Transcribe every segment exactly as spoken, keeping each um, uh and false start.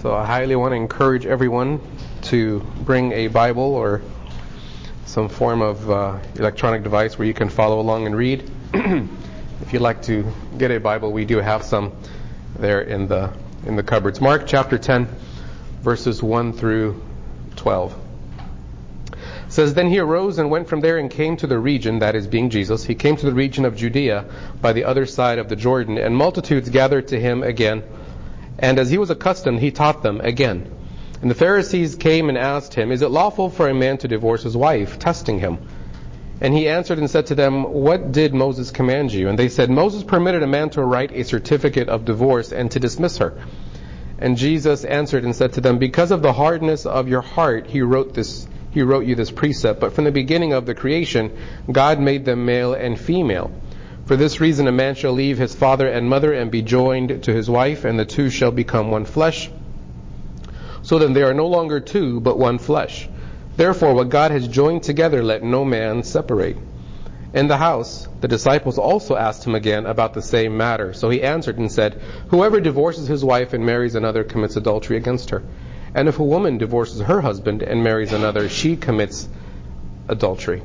So I highly want to encourage everyone to bring a Bible or some form of uh, electronic device where you can follow along and read. If you'd like to get a Bible, we do have some there in the in the cupboards. Mark chapter ten, verses one through twelve. It says, "Then he arose and went from there and came to the region," that is, being Jesus, "he came to the region of Judea by the other side of the Jordan, and multitudes gathered to him again. And as he was accustomed, he taught them again. And the Pharisees came and asked him, 'Is it lawful for a man to divorce his wife?' testing him. And he answered and said to them, 'What did Moses command you?' And they said, 'Moses permitted a man to write a certificate of divorce and to dismiss her.' And Jesus answered and said to them, 'Because of the hardness of your heart, he wrote this. He wrote you this precept. But from the beginning of the creation, God made them male and female. For this reason, a man shall leave his father and mother and be joined to his wife, and the two shall become one flesh. So then they are no longer two, but one flesh. Therefore, what God has joined together, let no man separate.' In the house, the disciples also asked him again about the same matter. So he answered and said, 'Whoever divorces his wife and marries another commits adultery against her. And if a woman divorces her husband and marries another, she commits adultery.'"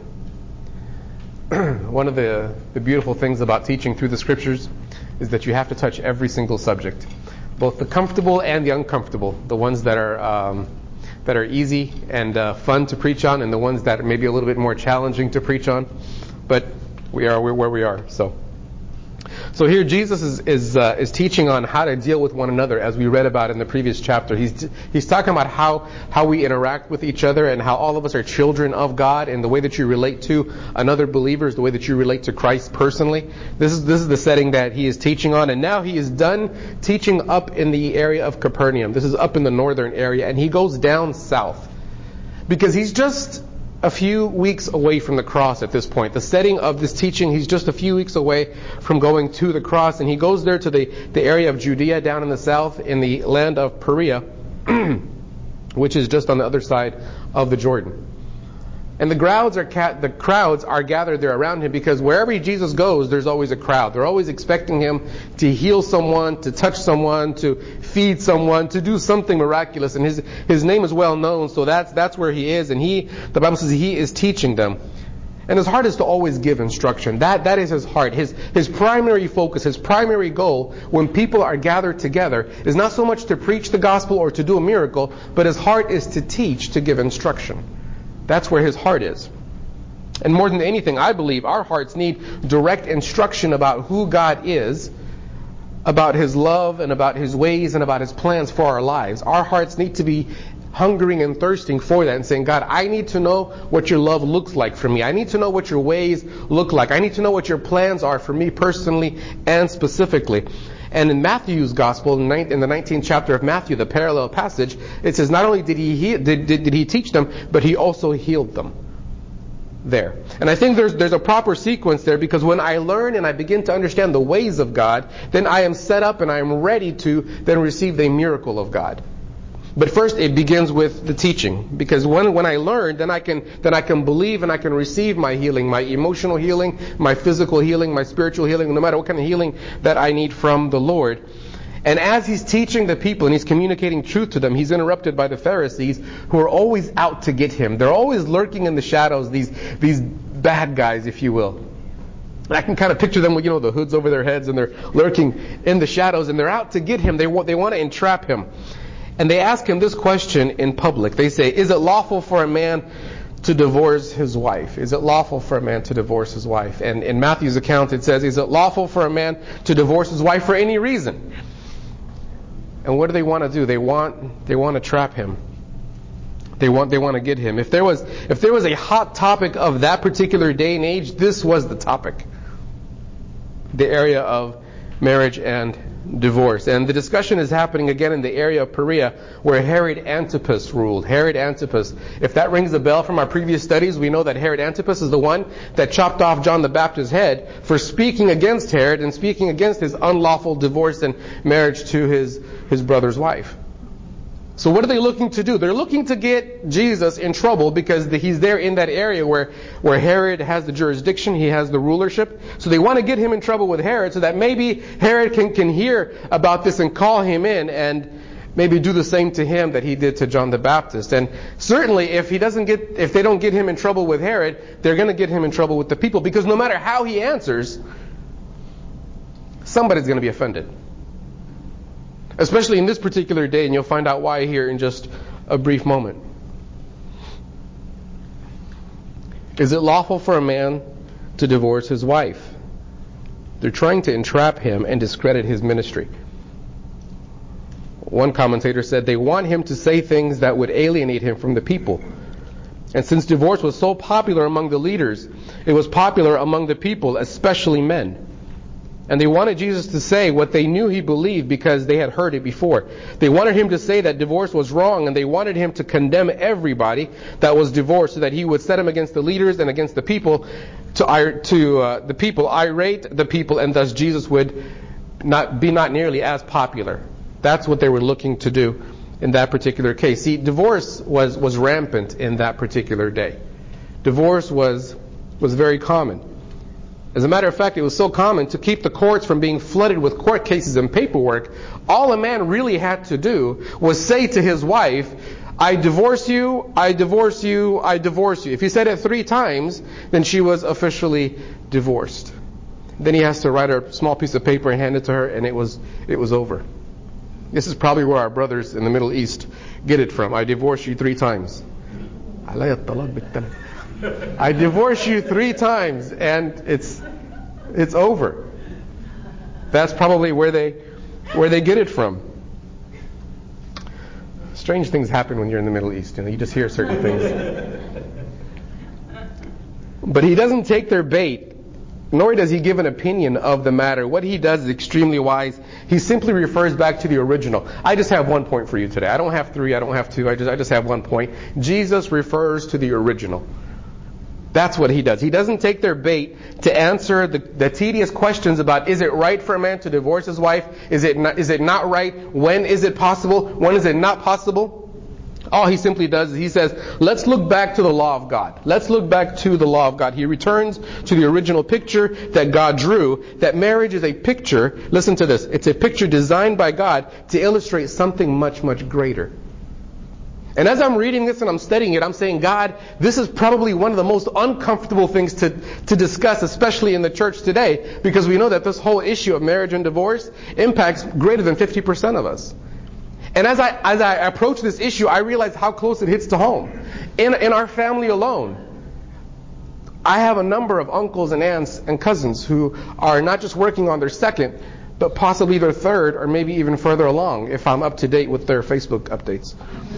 One of the, the beautiful things about teaching through the scriptures is that you have to touch every single subject, both the comfortable and the uncomfortable, the ones that are um, that are easy and uh, fun to preach on, and the ones that are maybe a little bit more challenging to preach on. But we are we're where we are. So, so here Jesus is is uh, is teaching on how to deal with one another, as we read about in the previous chapter. He's he's talking about how how we interact with each other and how all of us are children of God, and the way that you relate to another believer is the way that you relate to Christ personally. This is this is the setting that he is teaching on, and now he is done teaching up in the area of Capernaum. This is up in the northern area, and he goes down south because he's just a few weeks away from the cross at this point. The setting of this teaching, he's just a few weeks away from going to the cross, and he goes there to the, the area of Judea down in the south in the land of Perea, which is just on the other side of the Jordan. And the crowds are ca- the crowds are gathered there around him because wherever Jesus goes, there's always a crowd. They're always expecting him to heal someone, to touch someone, to feed someone, to do something miraculous. And his his name is well known, so that's that's where he is. And he, the Bible says, he is teaching them. And his heart is to always give instruction. That that is his heart. His his primary focus, his primary goal when people are gathered together is not so much to preach the gospel or to do a miracle, but his heart is to teach, to give instruction. That's where his heart is. And more than anything, I believe our hearts need direct instruction about who God is, about his love and about his ways and about his plans for our lives. Our hearts need to be hungering and thirsting for that and saying, "God, I need to know what your love looks like for me. I need to know what your ways look like. I need to know what your plans are for me personally and specifically." And in Matthew's gospel, in the nineteenth chapter of Matthew, the parallel passage, it says not only did he he- did, did, did he teach them, but he also healed them there. And I think there's there's a proper sequence there, because when I learn and I begin to understand the ways of God, then I am set up and I am ready to then receive the miracle of God. But first, it begins with the teaching, because when when I learn, then I can then I can believe and I can receive my healing, my emotional healing, my physical healing, my spiritual healing, no matter what kind of healing that I need from the Lord. And as he's teaching the people and he's communicating truth to them, he's interrupted by the Pharisees, who are always out to get him. They're always lurking in the shadows, these these bad guys, if you will. And I can kind of picture them with, you know, the hoods over their heads, and they're lurking in the shadows, and they're out to get him. They want they want to entrap him. And they ask him this question in public. They say, "Is it lawful for a man to divorce his wife?" Is it lawful for a man to divorce his wife? And in Matthew's account it says, "Is it lawful for a man to divorce his wife for any reason?" And what do they want to do? They want they want to trap him. They want they want to get him. If there was if there was a hot topic of that particular day and age, this was the topic. The area of marriage and divorce. And the discussion is happening again in the area of Perea, where Herod Antipas ruled. Herod Antipas. If that rings a bell from our previous studies, we know that Herod Antipas is the one that chopped off John the Baptist's head for speaking against Herod and speaking against his unlawful divorce and marriage to his, his brother's wife. So what are they looking to do? They're looking to get Jesus in trouble because he's there in that area where, where Herod has the jurisdiction, he has the rulership. So they want to get him in trouble with Herod so that maybe Herod can, can hear about this and call him in and maybe do the same to him that he did to John the Baptist. And certainly if he doesn't get, if they don't get him in trouble with Herod, they're going to get him in trouble with the people, because no matter how he answers, somebody's going to be offended. Especially in this particular day, and you'll find out why here in just a brief moment. Is it lawful for a man to divorce his wife? They're trying to entrap him and discredit his ministry. One commentator said they want him to say things that would alienate him from the people. And since divorce was so popular among the leaders, it was popular among the people, especially men. And they wanted Jesus to say what they knew he believed because they had heard it before. They wanted him to say that divorce was wrong, and they wanted him to condemn everybody that was divorced, so that he would set him against the leaders and against the people, to, to uh, the people, irate the people, and thus Jesus would not be not nearly as popular. That's what they were looking to do in that particular case. See, divorce was, was rampant in that particular day. Divorce was was very common. As a matter of fact, it was so common to keep the courts from being flooded with court cases and paperwork. All a man really had to do was say to his wife, I divorce you, I divorce you, I divorce you. If he said it three times, then she was officially divorced. Then he has to write a small piece of paper and hand it to her, and it was it was over. This is probably where our brothers in the Middle East get it from. I divorce you three times. I divorce you three times, and it's it's over. That's probably where they where they get it from. Strange things happen when you're in the Middle East. You know, you just hear certain things. But he doesn't take their bait, nor does he give an opinion of the matter. What he does is extremely wise. He simply refers back to the original. I just have one point for you today. I don't have three. I don't have two. I just I just have one point. Jesus refers to the original. That's what he does. He doesn't take their bait to answer the, the tedious questions about, is it right for a man to divorce his wife? Is it not, is it not right? When is it possible? When is it not possible? All he simply does is he says, let's look back to the law of God. Let's look back to the law of God. He returns to the original picture that God drew, that marriage is a picture, listen to this, it's a picture designed by God to illustrate something much, much greater. And as I'm reading this and I'm studying it, I'm saying, God, this is probably one of the most uncomfortable things to, to discuss, especially in the church today, because we know that this whole issue of marriage and divorce impacts greater than fifty percent of us. And as I as I approach this issue, I realize how close it hits to home. In, in our family alone, I have a number of uncles and aunts and cousins who are not just working on their second, but possibly their third, or maybe even further along, if I'm up to date with their Facebook updates.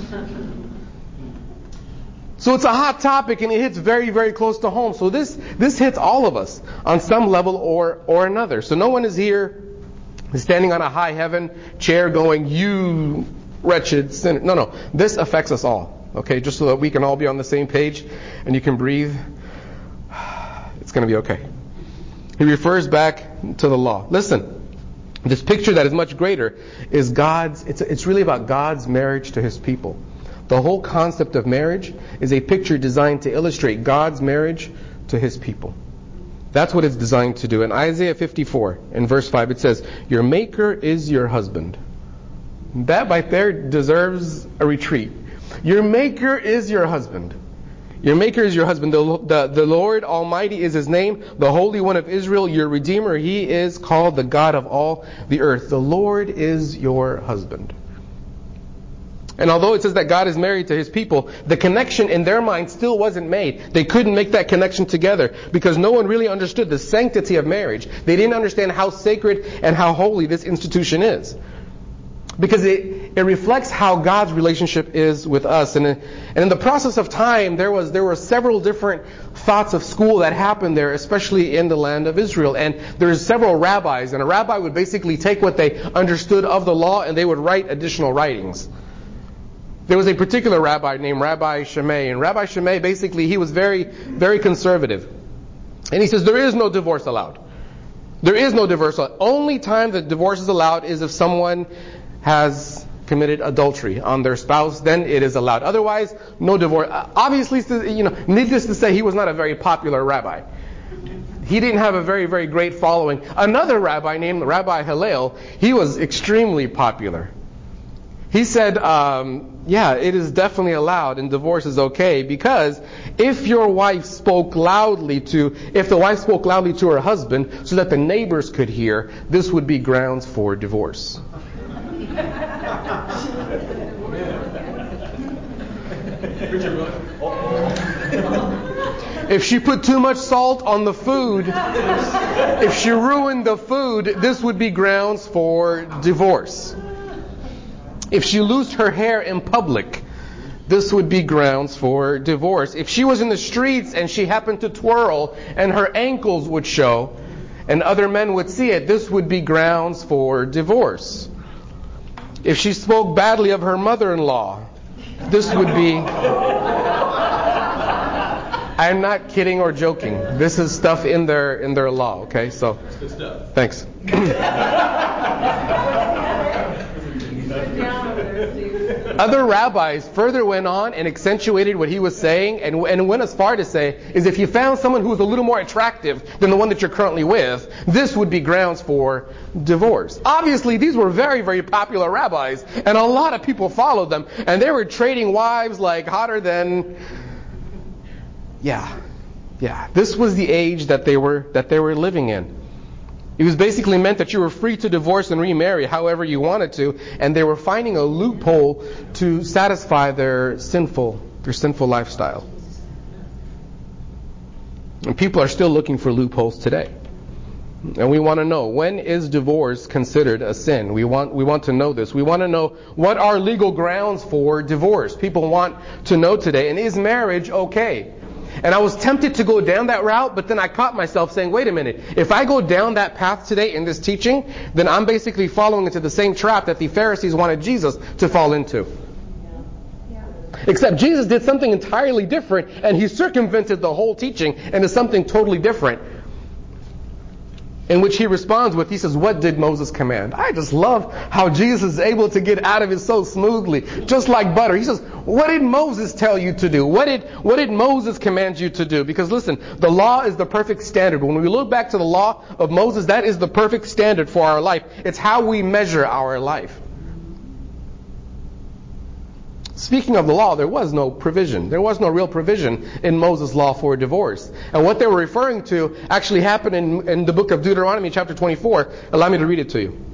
So it's a hot topic, and it hits very, very close to home. So this this hits all of us on some level or or another. So no one is here standing on a high heaven chair going, you wretched sinner. No, no. This affects us all. Okay, just so that we can all be on the same page and you can breathe. It's going to be okay. He refers back to the law. Listen. This picture that is much greater is God's, it's, it's really about God's marriage to His people. The whole concept of marriage is a picture designed to illustrate God's marriage to His people. That's what it's designed to do. In Isaiah fifty-four, in verse five, it says, your maker is your husband. That right there deserves a retreat. Your maker is your husband. Your maker is your husband. The, the, the Lord Almighty is His name. The Holy One of Israel, your Redeemer. He is called the God of all the earth. The Lord is your husband. And although it says that God is married to His people, the connection in their mind still wasn't made. They couldn't make that connection together because no one really understood the sanctity of marriage. They didn't understand how sacred and how holy this institution is. Because it, it reflects how God's relationship is with us. And in, and in the process of time, there was there were several different thoughts of school that happened there, especially in the land of Israel. And there's several rabbis. And a rabbi would basically take what they understood of the law and they would write additional writings. There was a particular rabbi named Rabbi Shammai. And Rabbi Shammai, basically, he was very, very conservative. And he says, there is no divorce allowed. There is no divorce allowed. Only time that divorce is allowed is if someone has committed adultery on their spouse, then it is allowed. Otherwise, no divorce. Obviously, you know, needless to say, he was not a very popular rabbi. He didn't have a very, very great following. Another rabbi named Rabbi Hillel, he was extremely popular. he said, um, yeah, it is definitely allowed and divorce is okay, because if your wife spoke loudly to, if the wife spoke loudly to her husband so that the neighbors could hear, this would be grounds for divorce. If she put too much salt on the food, if she ruined the food, this would be grounds for divorce. If she loosed her hair in public, this would be grounds for divorce. If she was in the streets and she happened to twirl and her ankles would show and other men would see it, this would be grounds for divorce. If she spoke badly of her mother-in-law, this would be... I'm not kidding or joking. This is stuff in their in their law, okay? So, that's good stuff. Thanks. Other rabbis further went on and accentuated what he was saying, and, and went as far to say, is if you found someone who was a little more attractive than the one that you're currently with, this would be grounds for divorce. Obviously, these were very, very popular rabbis, and a lot of people followed them, and they were trading wives like hotter than... Yeah, yeah. This was the age that they were that they were living in. It was basically meant that you were free to divorce and remarry however you wanted to, and they were finding a loophole to satisfy their sinful their sinful lifestyle. And people are still looking for loopholes today. And we want to know, when is divorce considered a sin? We want we want to know this. We want to know, what are legal grounds for divorce? People want to know today. And is marriage okay? And I was tempted to go down that route, but then I caught myself saying, wait a minute, if I go down that path today in this teaching, then I'm basically following into the same trap that the Pharisees wanted Jesus to fall into. Yeah. Yeah. Except Jesus did something entirely different, and he circumvented the whole teaching into something totally different. In which he responds with, he says, what did Moses command? I just love how Jesus is able to get out of it so smoothly, just like butter. He says, what did Moses tell you to do? What did, what did Moses command you to do? Because listen, the law is the perfect standard. When we look back to the law of Moses, that is the perfect standard for our life. It's how we measure our life. Speaking of the law, there was no provision. There was no real provision in Moses' law for divorce. And what they were referring to actually happened in, in the book of Deuteronomy chapter twenty-four. Allow me to read it to you.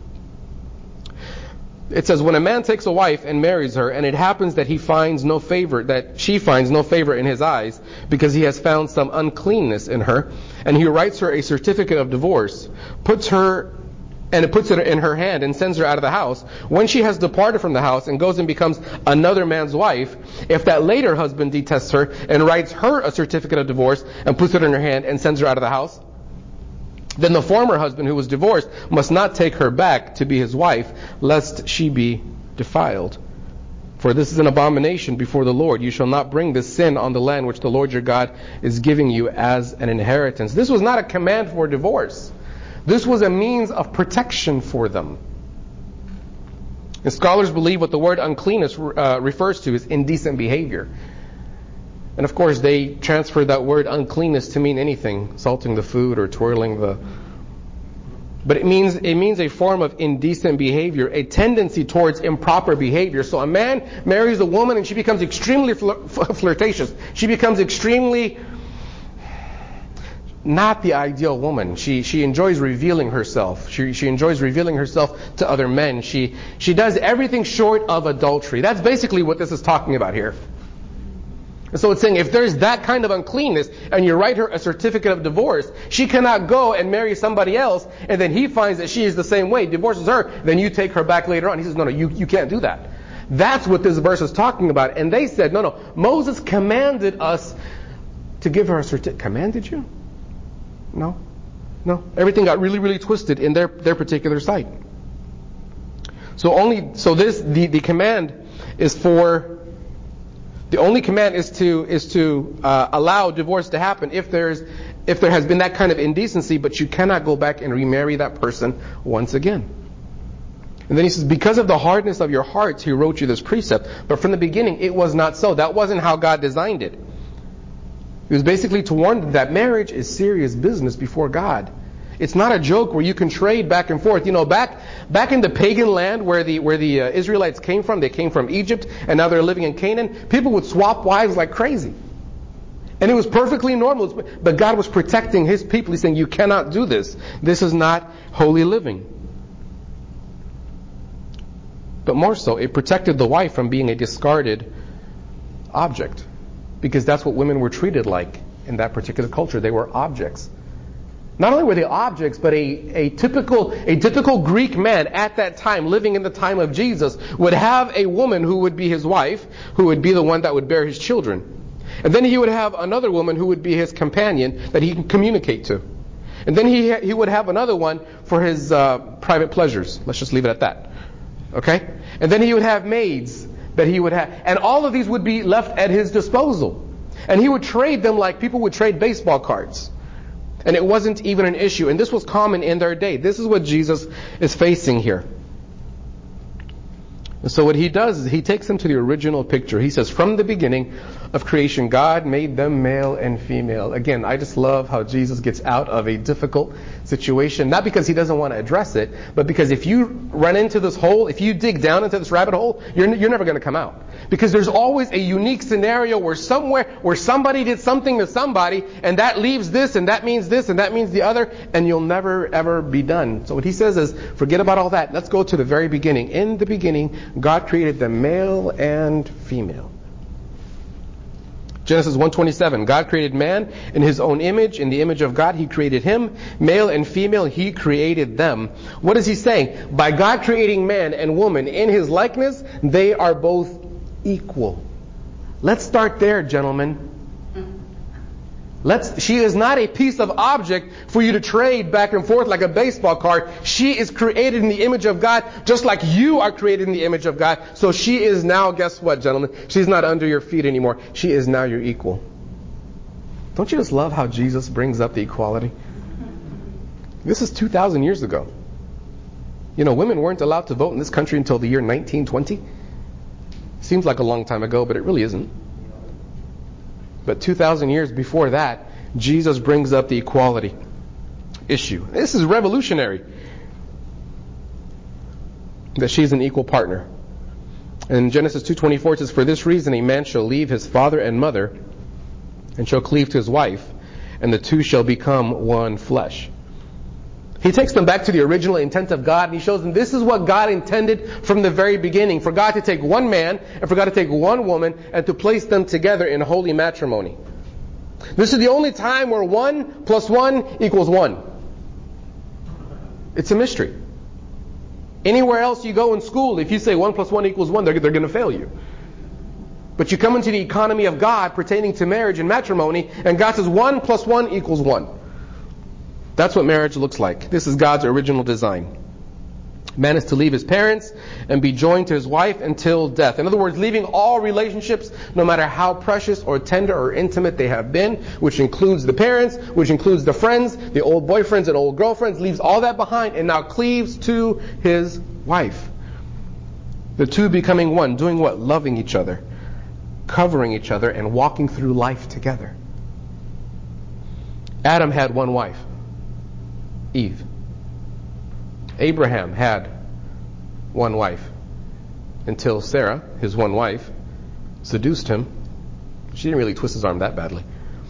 It says, when a man takes a wife and marries her, and it happens that he finds no favor, that she finds no favor in his eyes, because he has found some uncleanness in her, and he writes her a certificate of divorce, puts her and it puts it in her hand and sends her out of the house. When she has departed from the house and goes and becomes another man's wife, if that later husband detests her and writes her a certificate of divorce and puts it in her hand and sends her out of the house, then the former husband who was divorced must not take her back to be his wife, lest she be defiled. For this is an abomination before the Lord. You shall not bring this sin on the land which the Lord your God is giving you as an inheritance. This was not a command for divorce. This was a means of protection for them. And scholars believe what the word uncleanness uh, refers to is indecent behavior. And of course, they transferred that word uncleanness to mean anything, salting the food or twirling the... But it means it means a form of indecent behavior, a tendency towards improper behavior. So a man marries a woman and she becomes extremely flir- flirtatious. She becomes extremely... not the ideal woman. She she enjoys revealing herself. She she enjoys revealing herself to other men. She she does everything short of adultery. That's basically what this is talking about here. And so it's saying if there's that kind of uncleanness and you write her a certificate of divorce, she cannot go and marry somebody else and then he finds that she is the same way, divorces her, then you take her back later on. He says, no, no, you, you can't do that. That's what this verse is talking about. And they said, no, no, Moses commanded us to give her a certificate. Commanded you? No, no. Everything got really, really twisted in their, their particular sight. So only, so this, the, the command is for, the only command is to, is to uh, allow divorce to happen if there's, if there has been that kind of indecency, but you cannot go back and remarry that person once again. And then he says, because of the hardness of your hearts, he wrote you this precept. But from the beginning, it was not so. That wasn't how God designed it. It was basically to warn them that marriage is serious business before God. It's not a joke where you can trade back and forth. You know, back back in the pagan land where the where the uh, Israelites came from, they came from Egypt, and now they're living in Canaan. People would swap wives like crazy. And it was perfectly normal. But God was protecting His people. He's saying, you cannot do this. This is not holy living. But more so, it protected the wife from being a discarded object. Because that's what women were treated like in that particular culture. They were objects. Not only were they objects, but a, a typical a typical Greek man at that time, living in the time of Jesus, would have a woman who would be his wife, who would be the one that would bear his children. And then he would have another woman who would be his companion that he can communicate to. And then he he would have another one for his uh, private pleasures. Let's just leave it at that. Okay? And then he would have maids that he would have. And all of these would be left at his disposal. And he would trade them like people would trade baseball cards. And it wasn't even an issue. And this was common in their day. This is what Jesus is facing here. And so what he does is he takes them to the original picture. He says, from the beginning of creation, God made them male and female. Again, I just love how Jesus gets out of a difficult situation. Not because he doesn't want to address it, but because if you run into this hole, if you dig down into this rabbit hole, you're, you're never going to come out. Because there's always a unique scenario where somewhere, where somebody did something to somebody, and that leaves this, and that means this, and that means the other, and you'll never ever be done. So what he says is, forget about all that. Let's go to the very beginning. In the beginning, God created them male and female. Genesis one twenty-seven, God created man in His own image. In the image of God, He created him. Male and female, He created them. What is He saying? By God creating man and woman in His likeness, they are both equal. Let's start there, gentlemen. Let's, she is not a piece of object for you to trade back and forth like a baseball card. She is created in the image of God, just like you are created in the image of God. So she is now, guess what, gentlemen? She's not under your feet anymore. She is now your equal. Don't you just love how Jesus brings up the equality? This is two thousand years ago. You know, women weren't allowed to vote in this country until the year nineteen twenty. Seems like a long time ago, but it really isn't. But two thousand years before that, Jesus brings up the equality issue. This is revolutionary. That she's an equal partner. In Genesis two twenty-four it says, for this reason a man shall leave his father and mother, and shall cleave to his wife, and the two shall become one flesh. He takes them back to the original intent of God, and he shows them this is what God intended from the very beginning. For God to take one man, and for God to take one woman, and to place them together in holy matrimony. This is the only time where one plus one equals one. It's a mystery. Anywhere else you go in school, if you say one plus one equals one, they're, they're going to fail you. But you come into the economy of God pertaining to marriage and matrimony, and God says one plus one equals one. That's what marriage looks like. This is God's original design. Man is to leave his parents and be joined to his wife until death. In other words, leaving all relationships, no matter how precious or tender or intimate they have been, which includes the parents, which includes the friends, the old boyfriends and old girlfriends, leaves all that behind and now cleaves to his wife. The two becoming one, doing what? Loving each other, covering each other, and walking through life together. Adam had one wife, Eve. Abraham had one wife until Sarah, his one wife, seduced him. She didn't really twist his arm that badly.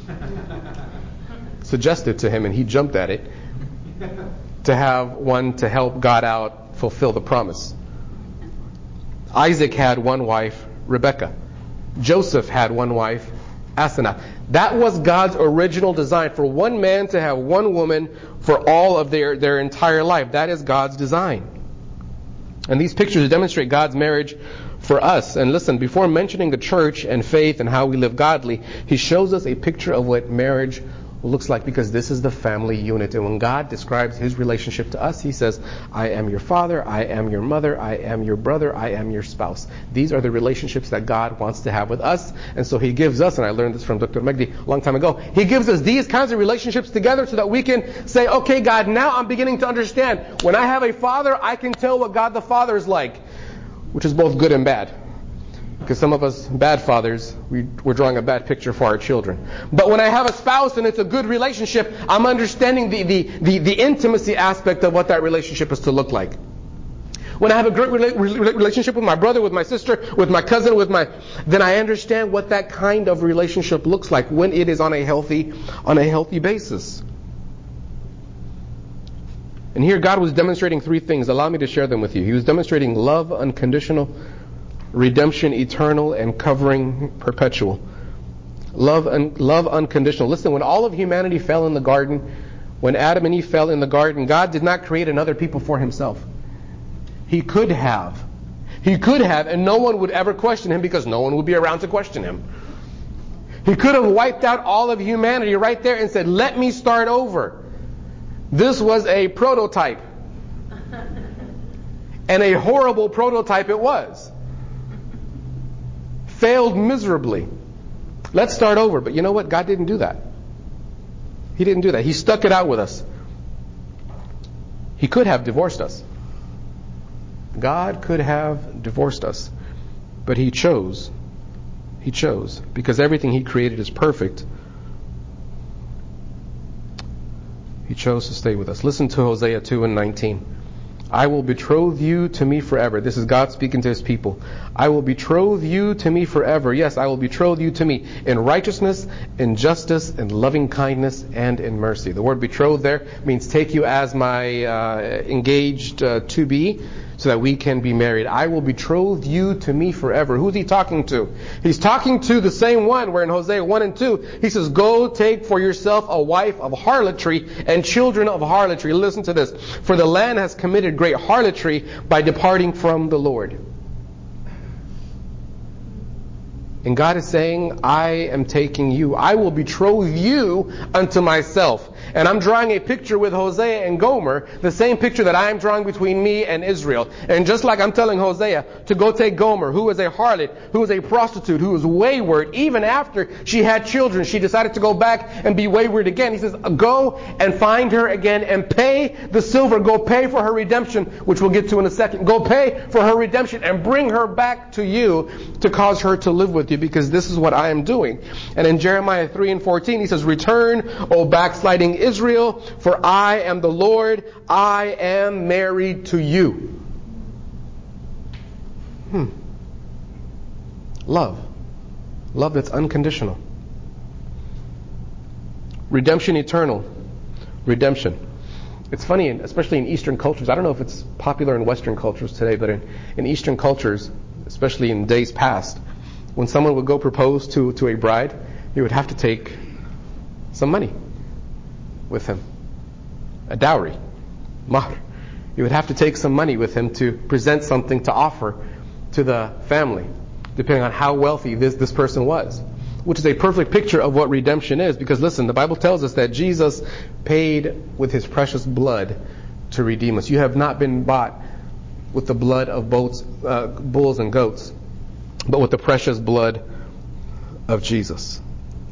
Suggested to him, and he jumped at it, to have one to help God out fulfill the promise. Isaac had one wife, Rebekah. Joseph had one wife, Asenath. That was God's original design, for one man to have one woman for all of their, their entire life. That is God's design. And these pictures demonstrate God's marriage for us. And listen, before mentioning the church and faith and how we live godly, He shows us a picture of what marriage looks like, because this is the family unit. And when God describes His relationship to us, He says, I am your father, I am your mother, I am your brother, I am your spouse. These are the relationships that God wants to have with us. And so He gives us, and I learned this from Doctor Magdi a long time ago, He gives us these kinds of relationships together so that we can say, okay, God, now I'm beginning to understand. When I have a father, I can tell what God the Father is like, which is both good and bad. Because some of us bad fathers, we, we're drawing a bad picture for our children. But when I have a spouse and it's a good relationship, I'm understanding the, the, the, the intimacy aspect of what that relationship is to look like. When I have a great rela- relationship with my brother, with my sister, with my cousin, with my, then I understand what that kind of relationship looks like when it is on a healthy, on a healthy basis. And here God was demonstrating three things. Allow me to share them with you. He was demonstrating love unconditional, redemption eternal, and covering perpetual. Love un- love unconditional. Listen, when all of humanity fell in the garden, when Adam and Eve fell in the garden, God did not create another people for Himself. He could have. He could have, and no one would ever question Him because no one would be around to question Him. He could have wiped out all of humanity right there and said, let me start over. This was a prototype. And a horrible prototype it was. Failed miserably. Let's start over. But you know what? God didn't do that. He didn't do that. He stuck it out with us. He could have divorced us. God could have divorced us. But He chose. He chose. Because everything He created is perfect. He chose to stay with us. Listen to Hosea two and nineteen. I will betroth you to me forever. This is God speaking to His people. I will betroth you to me forever. Yes, I will betroth you to me in righteousness, in justice, in loving kindness, and in mercy. The word betrothed there means take you as my uh, engaged uh, to-be, so that we can be married. I will betroth you to me forever. Who's He talking to? He's talking to the same one where in Hosea one and two, He says, go take for yourself a wife of harlotry and children of harlotry. Listen to this. For the land has committed great harlotry by departing from the Lord. And God is saying, I am taking you. I will betroth you unto myself. And I'm drawing a picture with Hosea and Gomer, the same picture that I am drawing between me and Israel. And just like I'm telling Hosea to go take Gomer, who is a harlot, who is a prostitute, who is wayward, even after she had children, she decided to go back and be wayward again. He says, go and find her again and pay the silver. Go pay for her redemption, which we'll get to in a second. Go pay for her redemption and bring her back to you to cause her to live with you, because this is what I am doing. And in Jeremiah three and fourteen, He says, return, O backsliding Israel, for I am the Lord, I am married to you. Hmm. Love. Love that's unconditional. Redemption eternal. Redemption. It's funny, especially in Eastern cultures. I don't know if it's popular in Western cultures today, but in, in Eastern cultures, especially in days past, when someone would go propose to, to a bride, he would have to take some money with him. A dowry. Mahr. He would have to take some money with him to present something to offer to the family, depending on how wealthy this, this person was. Which is a perfect picture of what redemption is. Because listen, the Bible tells us that Jesus paid with His precious blood to redeem us. You have not been bought with the blood of boats, uh, bulls and goats, but with the precious blood of Jesus.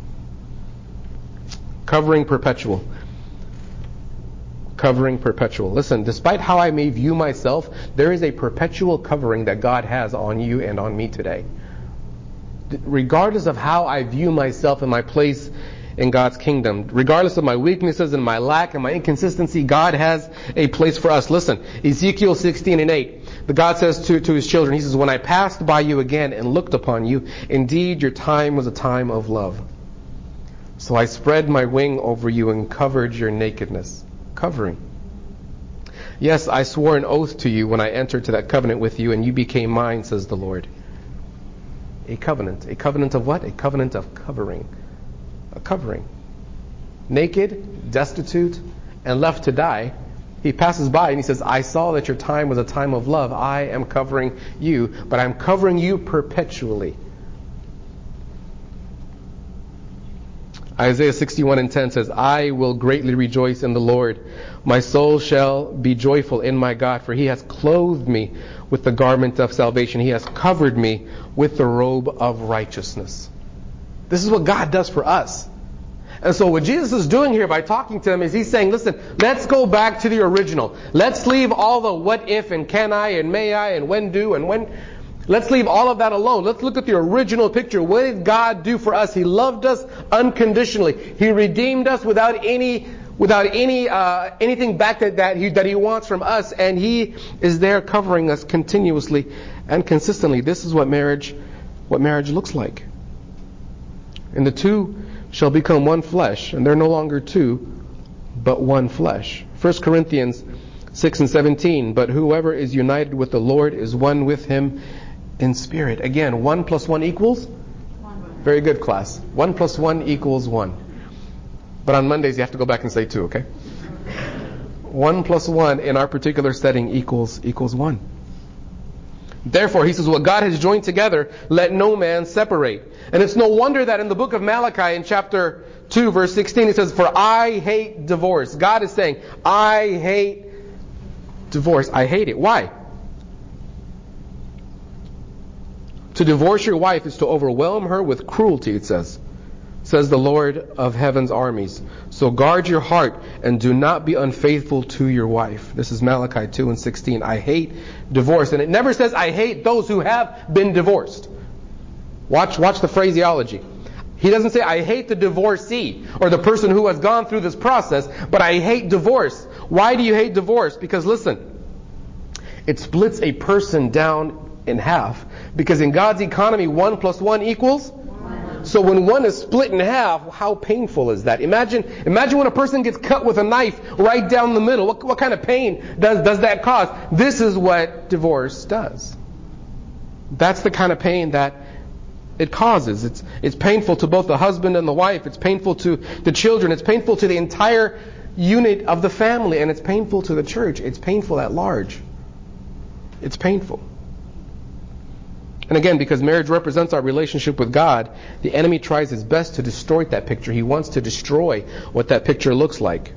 Covering perpetual. Covering perpetual. Listen, despite how I may view myself, there is a perpetual covering that God has on you and on me today. Regardless of how I view myself and my place in God's kingdom, regardless of my weaknesses and my lack and my inconsistency, God has a place for us. Listen, Ezekiel sixteen and eight, the God says to, to His children, He says, when I passed by you again and looked upon you, indeed your time was a time of love. So I spread my wing over you and covered your nakedness. Covering. Yes, I swore an oath to you when I entered to that covenant with you, and you became mine, says the Lord. A covenant. A covenant of what? A covenant of covering. A covering. Naked, destitute, and left to die, He passes by and He says, I saw that your time was a time of love. I am covering you, but I'm covering you perpetually. Isaiah sixty-one and ten says, I will greatly rejoice in the Lord. My soul shall be joyful in my God, for He has clothed me with the garment of salvation. He has covered me with the robe of righteousness. This is what God does for us. And so what Jesus is doing here by talking to them is He's saying, listen, let's go back to the original. Let's leave all the what if and can I and may I and when do and when. Let's leave all of that alone. Let's look at the original picture. What did God do for us? He loved us unconditionally. He redeemed us without any, without any, uh, anything back that, that he, that He wants from us. And He is there covering us continuously and consistently. This is what marriage, what marriage looks like. And the two shall become one flesh, and they're no longer two, but one flesh. First Corinthians six and seventeen, but whoever is united with the Lord is one with Him in spirit. Again, one plus one equals? One. Very good, class. One plus one equals one. But on Mondays you have to go back and say two, okay? One plus one in our particular setting equals equals one. Therefore, he says, what God has joined together, let no man separate. And it's no wonder that in the book of Malachi in chapter two verse sixteen, it says, for I hate divorce. God is saying, I hate divorce. I hate it. Why? To divorce your wife is to overwhelm her with cruelty, it says. Says the Lord of heaven's armies. So guard your heart and do not be unfaithful to your wife. This is Malachi two and sixteen. I hate divorce. And it never says I hate those who have been divorced. Watch, watch the phraseology. He doesn't say I hate the divorcee or the person who has gone through this process, but I hate divorce. Why do you hate divorce? Because listen, it splits a person down in half. Because in God's economy, one plus one equals one. So when one is split in half, how painful is that? Imagine, imagine when a person gets cut with a knife right down the middle. What, what kind of pain does, does that cause? This is what divorce does. That's the kind of pain that it causes. It's, it's painful to both the husband and the wife. It's painful to the children. It's painful to the entire unit of the family. And it's painful to the church. It's painful at large. It's painful. And again, because marriage represents our relationship with God, the enemy tries his best to distort that picture. He wants to destroy what that picture looks like.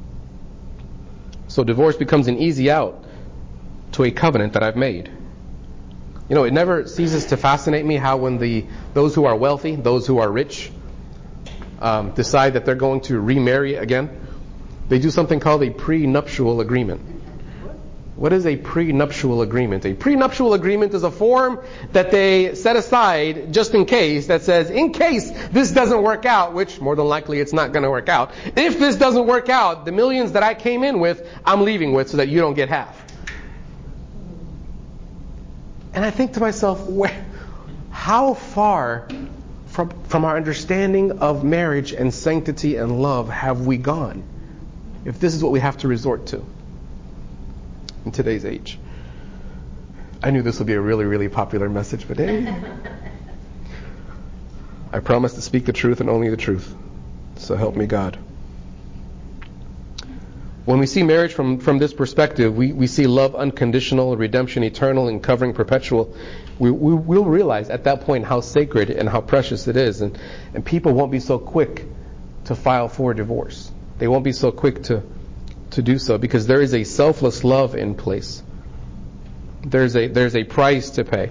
So divorce becomes an easy out to a covenant that I've made. You know, it never ceases to fascinate me how when the those who are wealthy, those who are rich, um, decide that they're going to remarry again, they do something called a prenuptial agreement. What is a prenuptial agreement? A prenuptial agreement is a form that they set aside just in case, that says, in case this doesn't work out, which more than likely it's not going to work out. If this doesn't work out, the millions that I came in with, I'm leaving with so that you don't get half. And I think to myself, where, how far from, from our understanding of marriage and sanctity and love have we gone if this is what we have to resort to in today's age? I knew this would be a really, really popular message, but hey, I promise to speak the truth and only the truth. So help me God. When we see marriage from, from this perspective, we, we see love unconditional, redemption eternal, and covering perpetual. We, we will realize at that point how sacred and how precious it is. And, and people won't be so quick to file for divorce. They won't be so quick to to do so because there is a selfless love in place. There's a there's a price to pay.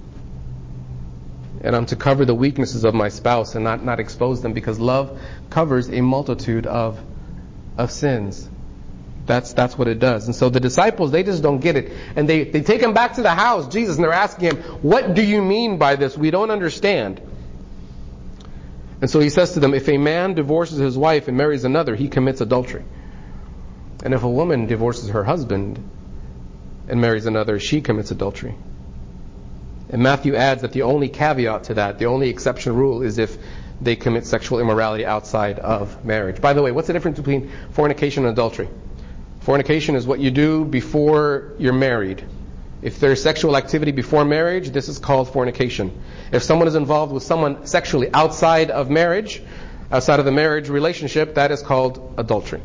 And I'm to cover the weaknesses of my spouse and not, not expose them, because love covers a multitude of of sins. That's that's what it does. And so the disciples, they just don't get it. And they, they take him back to the house, Jesus, and they're asking him, what do you mean by this? We don't understand. And so he says to them, if a man divorces his wife and marries another, he commits adultery. And if a woman divorces her husband and marries another, she commits adultery. And Matthew adds that the only caveat to that, the only exception rule, is if they commit sexual immorality outside of marriage. By the way, what's the difference between fornication and adultery? Fornication is what you do before you're married. If there's sexual activity before marriage, this is called fornication. If someone is involved with someone sexually outside of marriage, outside of the marriage relationship, that is called adultery.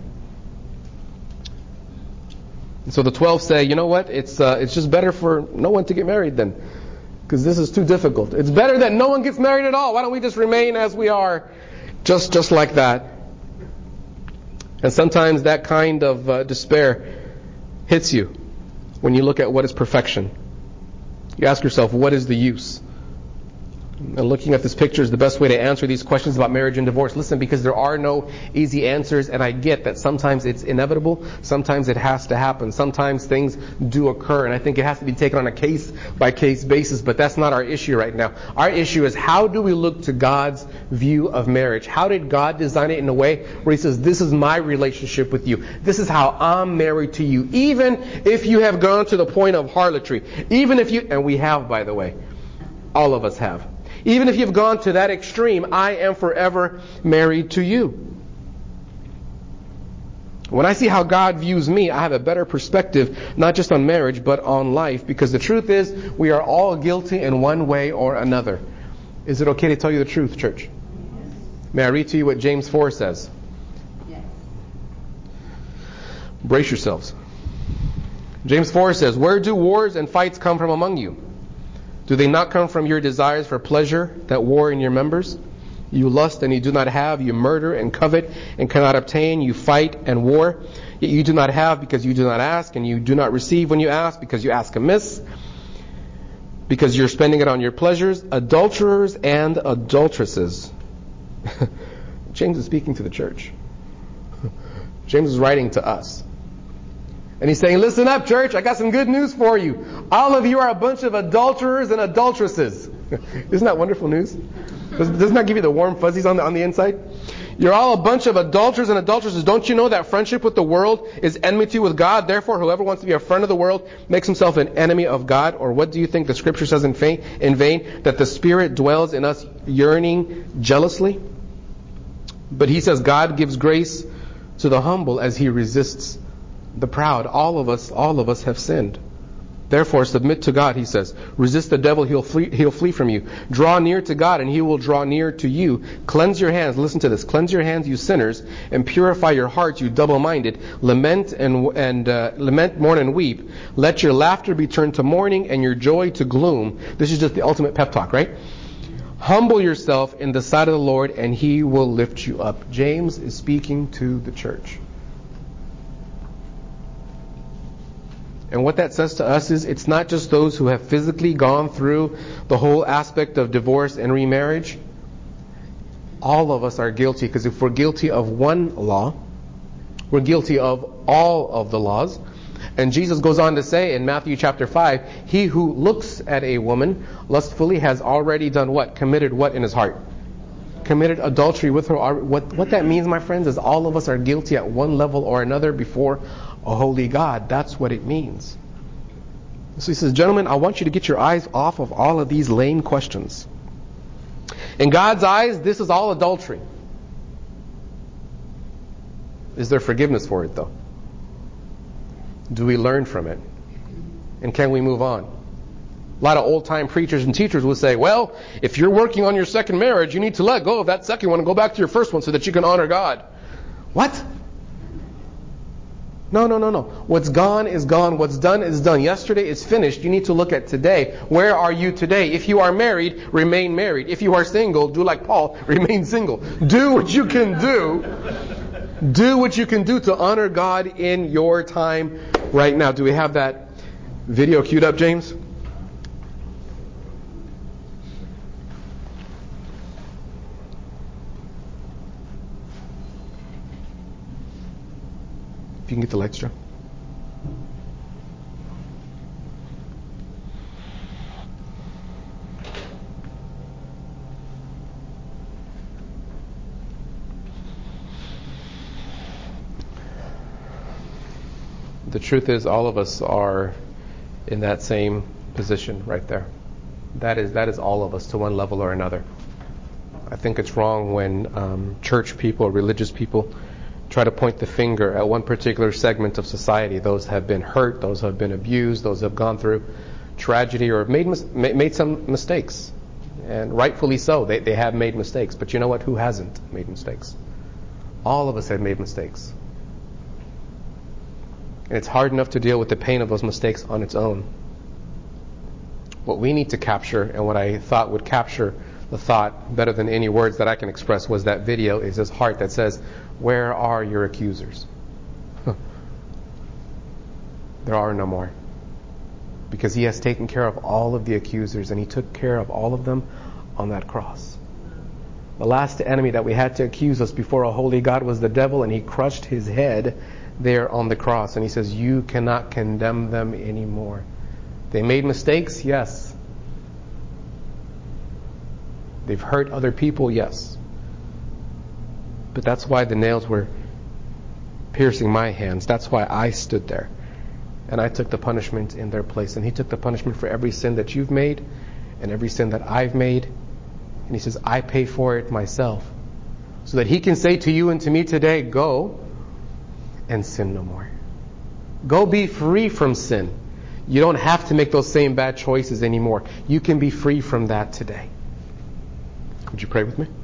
And so the twelve say, you know what, it's uh, it's just better for no one to get married then, because this is too difficult. It's better that no one gets married at all. Why don't we just remain as we are, just just like that? And sometimes that kind of uh, despair hits you when you look at what is perfection. You ask yourself, what is the use And looking at this picture is the best way to answer these questions about marriage and divorce. Listen, because there are no easy answers, and I get that sometimes it's inevitable, sometimes it has to happen, sometimes things do occur, and I think it has to be taken on a case-by-case basis, but that's not our issue right now. Our issue is, how do we look to God's view of marriage? How did God design it in a way where He says, this is my relationship with you. This is how I'm married to you. Even if you have gone to the point of harlotry, even if you, and we have, by the way, all of us have. Even if you've gone to that extreme, I am forever married to you. When I see how God views me, I have a better perspective, not just on marriage, but on life. Because the truth is, we are all guilty in one way or another. Is it okay to tell you the truth, church? Yes. May I read to you what James four says? Yes. Brace yourselves. James four says, where do wars and fights come from among you? Do they not come from your desires for pleasure that war in your members? You lust and you do not have. You murder and covet and cannot obtain. You fight and war. Yet you do not have because you do not ask. And you do not receive when you ask because you ask amiss. Because you're spending it on your pleasures. Adulterers and adulteresses. James is speaking to the church. James is writing to us. And he's saying, listen up, church, I got some good news for you. All of you are a bunch of adulterers and adulteresses. Isn't that wonderful news? Doesn't that give you the warm fuzzies on the, on the inside? You're all a bunch of adulterers and adulteresses. Don't you know that friendship with the world is enmity with God? Therefore, whoever wants to be a friend of the world makes himself an enemy of God. Or what do you think the Scripture says in vain? In vain, that the Spirit dwells in us yearning jealously? But he says God gives grace to the humble as He resists the proud. All of us, all of us have sinned. Therefore, submit to God, he says. Resist the devil, he'll flee, he'll flee from you. Draw near to God, and He will draw near to you. Cleanse your hands, listen to this. Cleanse your hands, you sinners, and purify your hearts, you double-minded. Lament and and uh, lament, mourn, and weep. Let your laughter be turned to mourning, and your joy to gloom. This is just the ultimate pep talk, right? Humble yourself in the sight of the Lord, and He will lift you up. James is speaking to the church. And what that says to us is, it's not just those who have physically gone through the whole aspect of divorce and remarriage. All of us are guilty, because if we're guilty of one law, we're guilty of all of the laws. And Jesus goes on to say in Matthew chapter five, he who looks at a woman lustfully has already done what? Committed what in his heart? Committed adultery with her. What, what that means, my friends, is all of us are guilty at one level or another before a holy God. That's what it means. So he says, gentlemen, I want you to get your eyes off of all of these lame questions. In God's eyes, this is all adultery. Is there forgiveness for it, though? Do we learn from it? And can we move on? A lot of old-time preachers and teachers will say, well, if you're working on your second marriage, you need to let go of that second one and go back to your first one so that you can honor God. What? No, no, no, no. What's gone is gone. What's done is done. Yesterday is finished. You need to look at today. Where are you today? If you are married, remain married. If you are single, do like Paul, remain single. Do what you can do. Do what you can do to honor God in your time right now. Do we have that video queued up, James? If you can get the lights, Joe. The truth is, all of us are in that same position right there. That is that is all of us to one level or another. I think it's wrong when um, church people, religious people, try to point the finger at one particular segment of society. Those have been hurt, those have been abused, those have gone through tragedy or made mis- made some mistakes. And rightfully so, they, they have made mistakes. But you know what? Who hasn't made mistakes? All of us have made mistakes. And it's hard enough to deal with the pain of those mistakes on its own. What we need to capture, and what I thought would capture the thought better than any words that I can express, was that video, is his heart that says, where are your accusers? There are no more. Because He has taken care of all of the accusers, and He took care of all of them on that cross. The last enemy that we had to accuse us before a holy God was the devil, and he crushed his head there on the cross. And he says, you cannot condemn them anymore. They made mistakes, yes. They've hurt other people, yes. But that's why the nails were piercing my hands. That's why I stood there. And I took the punishment in their place. And he took the punishment for every sin that you've made and every sin that I've made. And he says, I pay for it myself. So that he can say to you and to me today, go and sin no more. Go be free from sin. You don't have to make those same bad choices anymore. You can be free from that today. Would you pray with me?